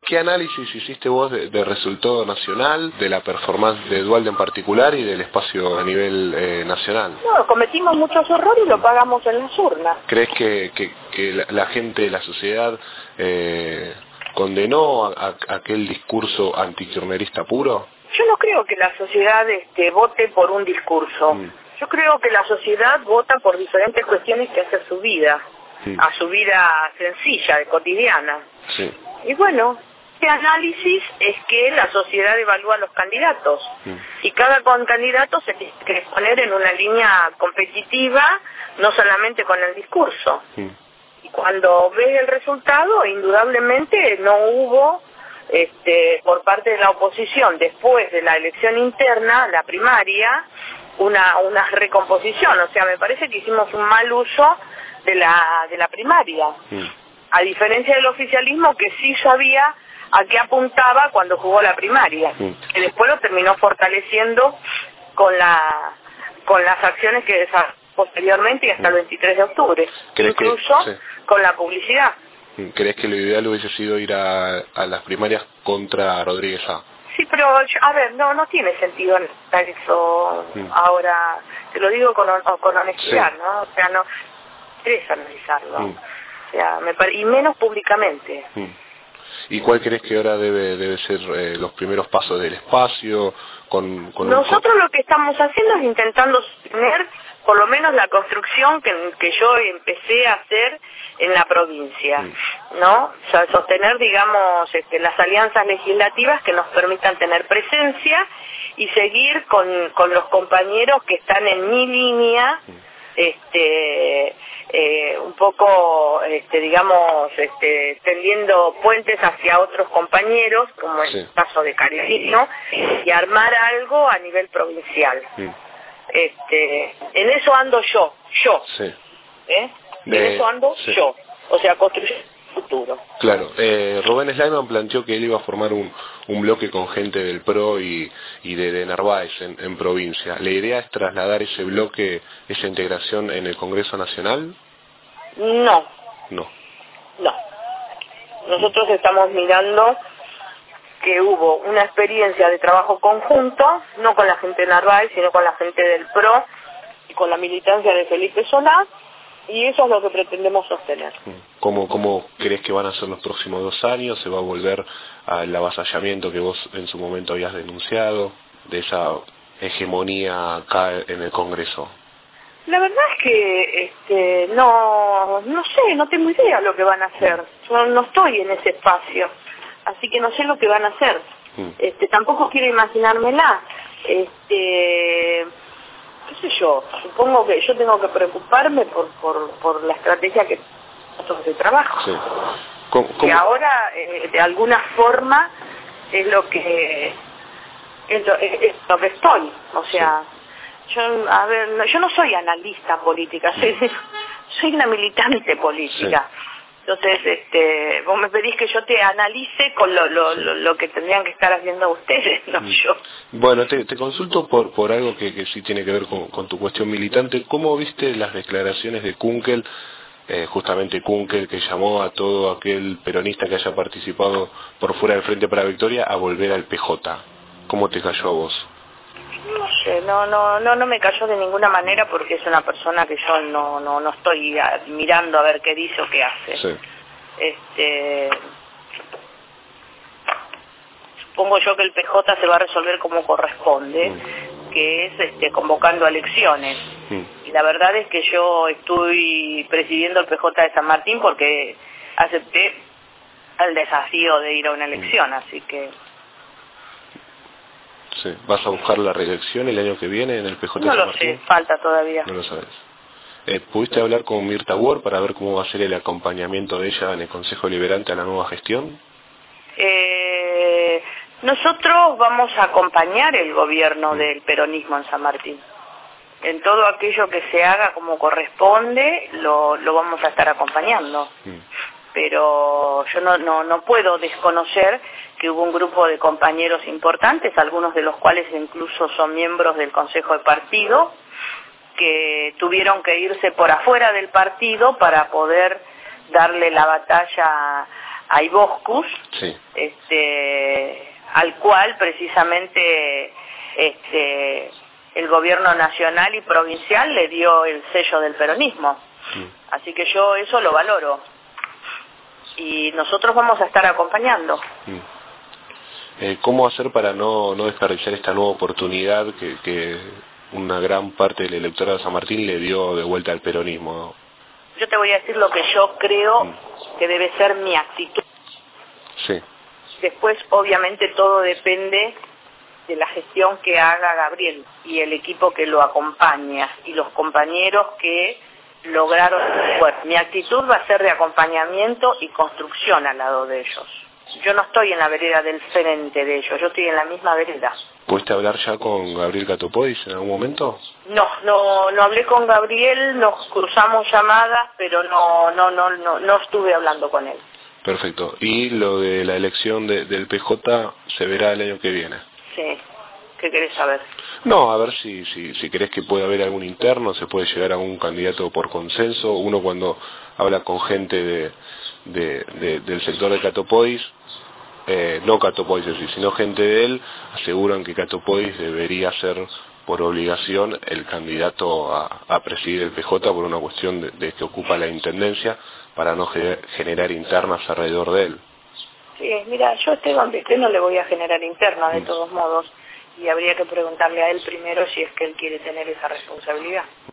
¿Qué análisis hiciste vos de resultado nacional, de la performance de Duhalde en particular y del espacio a nivel nacional? No, cometimos muchos errores y lo pagamos en las urnas. ¿Crees que la gente, la sociedad, condenó a aquel discurso antikirchnerista puro? Yo no creo que la sociedad vote por un discurso. Yo creo que la sociedad vota por diferentes cuestiones que hace a su vida, a su vida sencilla, cotidiana. Sí. Y bueno, este análisis es que la sociedad evalúa a los candidatos y cada candidato se tiene que poner en una línea competitiva, no solamente con el discurso. Y cuando ves el resultado, indudablemente no hubo por parte de la oposición, después de la elección interna, la primaria, una recomposición. O sea, me parece que hicimos un mal uso de la primaria, a diferencia del oficialismo, que sí sabía a qué apuntaba cuando jugó la primaria, que después lo terminó fortaleciendo con las acciones que desarrolló posteriormente y hasta el 23 de octubre, incluso con la publicidad. ¿Crees que lo ideal hubiese sido ir a las primarias contra Rodríguez A? Sí, pero a ver, no tiene sentido eso ahora, te lo digo con honestidad, ¿no? O sea, no interesa analizarlo, o sea, y menos públicamente. ¿Y cuál crees que ahora debe ser los primeros pasos del espacio? Nosotros lo que estamos haciendo es intentando sostener por lo menos la construcción que yo empecé a hacer en la provincia, ¿no? O sea, sostener, digamos, las alianzas legislativas que nos permitan tener presencia y seguir con los compañeros que están en mi línea, un poco, digamos, tendiendo puentes hacia otros compañeros, como en el caso de Carolino, y armar algo a nivel provincial. En eso ando yo. En eso ando yo. O sea, construir el futuro. Claro. Rubén Slayman planteó que él iba a formar un bloque con gente del PRO y de Narváez en provincia. ¿La idea es trasladar ese bloque, esa integración en el Congreso Nacional? No. Nosotros estamos mirando que hubo una experiencia de trabajo conjunto, no con la gente de Narváez, sino con la gente del PRO y con la militancia de Felipe Solá, y eso es lo que pretendemos sostener. ¿Cómo crees que van a ser los próximos 2 años? ¿Se va a volver al avasallamiento que vos en su momento habías denunciado, de esa hegemonía acá en el Congreso? La verdad es que no sé, no tengo idea lo que van a hacer. Yo no estoy en ese espacio, así que no sé lo que van a hacer. Tampoco quiero imaginármela. ¿Qué sé yo? Supongo que yo tengo que preocuparme por la estrategia que nosotros de trabajo. Sí. Que ahora, de alguna forma, es lo que estoy. O sea, yo no soy analista política, soy una militante política. Entonces, vos me pedís que yo te analice con lo que tendrían que estar haciendo ustedes, no yo. Bueno, te consulto por algo que sí tiene que ver con tu cuestión militante. ¿Cómo viste las declaraciones de Kunkel, justamente Kunkel, que llamó a todo aquel peronista que haya participado por fuera del Frente para la Victoria a volver al PJ? ¿Cómo te cayó a vos? No sé, no me cayó de ninguna manera porque es una persona que yo no estoy mirando a ver qué dice o qué hace. Sí. Supongo yo que el PJ se va a resolver como corresponde, que es convocando a elecciones. Y la verdad es que yo estoy presidiendo el PJ de San Martín porque acepté el desafío de ir a una elección, así que... Sí. ¿Vas a buscar la reelección el año que viene en el PJ de San Martín? No lo sé, falta todavía. No lo sabes. ¿Pudiste hablar con Mirta Ward para ver cómo va a ser el acompañamiento de ella en el Consejo Deliberante a la nueva gestión? Nosotros vamos a acompañar el gobierno del peronismo en San Martín. En todo aquello que se haga como corresponde, lo vamos a estar acompañando. Pero yo no puedo desconocer que hubo un grupo de compañeros importantes, algunos de los cuales incluso son miembros del Consejo de Partido, que tuvieron que irse por afuera del partido para poder darle la batalla a Iboscus, sí, al cual precisamente el gobierno nacional y provincial le dio el sello del peronismo. Así que yo eso lo valoro. Y nosotros vamos a estar acompañando. ¿Cómo hacer para no desperdiciar esta nueva oportunidad que una gran parte del electorado de San Martín le dio de vuelta al peronismo? Yo te voy a decir lo que yo creo que debe ser mi actitud. Sí. Después, obviamente, todo depende de la gestión que haga Gabriel y el equipo que lo acompaña y los compañeros que lograron. Bueno, mi actitud va a ser de acompañamiento y construcción al lado de ellos. Yo no estoy en la vereda del frente de ellos, yo estoy en la misma vereda. ¿Pudiste hablar ya con Gabriel Catopodis en algún momento? No hablé con Gabriel, nos cruzamos llamadas, pero no estuve hablando con él. Perfecto. ¿Y lo de la elección del PJ se verá el año que viene? Sí. ¿Qué querés saber? No, a ver si crees que puede haber algún interno, se puede llegar a algún candidato por consenso. Uno cuando habla con gente del sector de Catopodis, no Catopodis así, sino gente de él, aseguran que Catopodis debería ser por obligación el candidato a presidir el PJ por una cuestión de que ocupa la intendencia para no generar internas alrededor de él. Sí, mira, yo a Esteban Pesqué no le voy a generar interna de todos modos y habría que preguntarle a él primero si es que él quiere tener esa responsabilidad.